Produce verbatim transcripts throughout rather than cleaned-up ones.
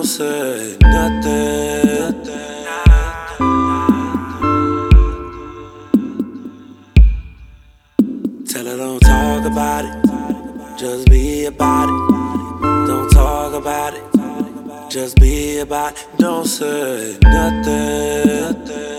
Don't say nothing. Tell her don't talk about it, just be about it. Don't talk about it, just be about it. Don't say nothing.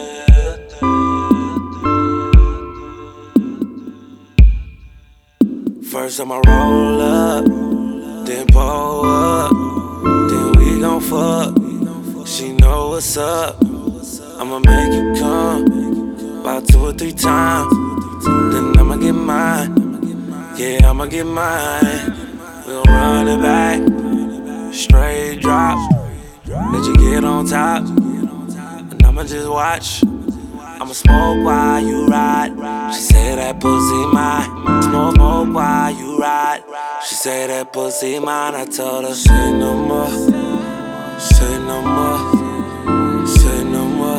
First I'ma roll up, then pull up, then we gon' fuck. She know what's up. I'ma make you come about two or three times, then I'ma get mine. Yeah, I'ma get mine. We gon' run it back, straight drop. Let you get on top, and I'ma just watch. I'ma smoke while you ride. She say that pussy mine. Smoke, smoke while you ride. She say that pussy mine. I told her, say no more, say no more, say no more.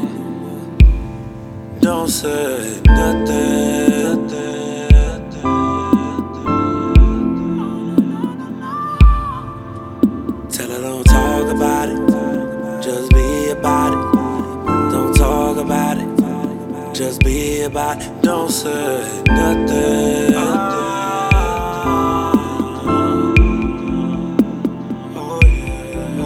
Don't say nothing. Tell her don't talk about it, just be about it. Don't talk about it, just be about it. Don't say nothing. Oh, yeah.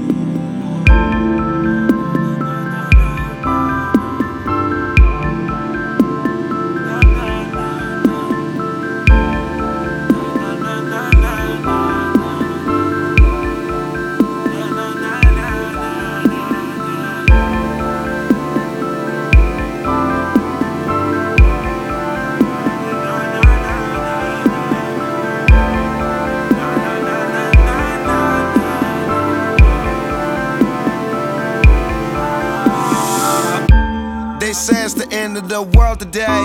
They say it's the end of the world today,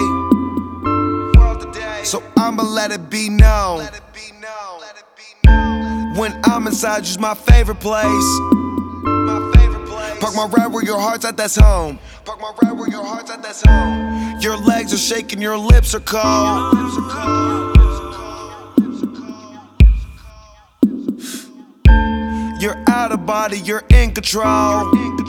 so I'ma let it be known. When I'm inside, you's my favorite place. Park my ride where your heart's at, that's home. Park my ride where your heart's at, that's home. Your legs are shaking, your lips are cold. You're out of body, you're in control.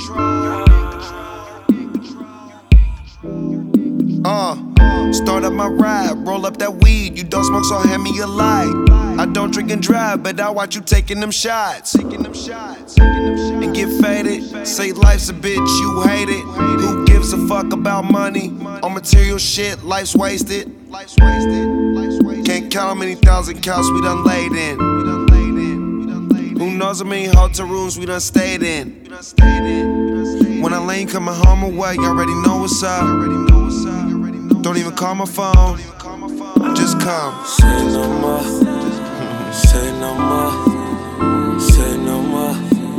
Uh, start up my ride, roll up that weed. You don't smoke, so hand me a light. I don't drink and drive, but I watch you taking them shots. And get faded, say life's a bitch, you hate it. Who gives a fuck about money? On material shit, life's wasted. Can't count how many thousand counts we done laid in. Who knows how many hotel rooms we done stayed in. When I lane coming home away, you already know what's up. Don't even call my phone, just come. Say no more, say no more, say no more.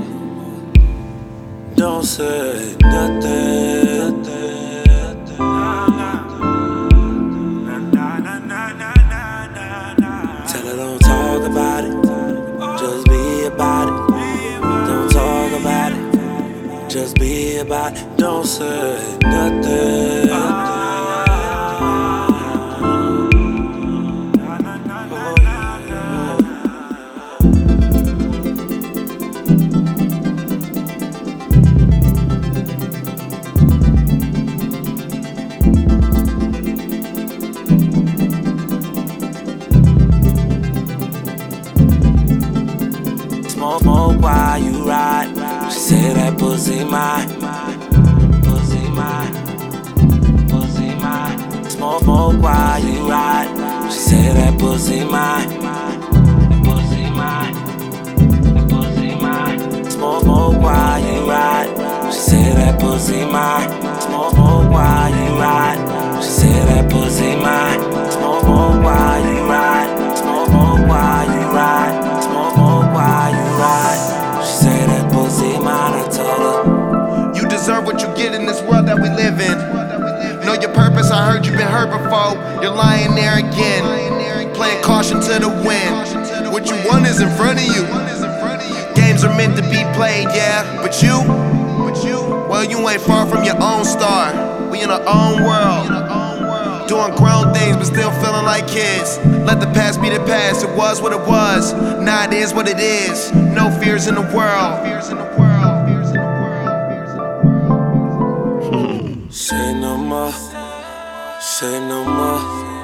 Don't say nothing. Tell her don't talk about it, just be about it. Don't talk about it, just be about it. Don't say nothing. Smoke, smoke while you ride. She say that pussy mine, pussy mine, pussy mine. Smoke, smoke while you ride. She say that pussy mine, pussy mine, pussy mine. Smoke, smoke while you ride. She say that pussy mine. Smoke, smoke while you ride. She say that pussy mine. Smoke, smoke while you ride. Smoke, smoke while you ride. Smoke, smoke while you ride. She say that pussy mine. I told her you deserve what you get in this world that we live in. Know your purpose, I heard you've been hurt before. You're lying there again, playing caution to the wind. What you want is in front of you. Games are meant to be played, yeah, but you, well, you ain't far from your own star. We in our own world, doing doing grown things, but still feeling like kids. Let the past be the past, it was what it was. Now it is what it is. No fears in the world. Say no more, say no more.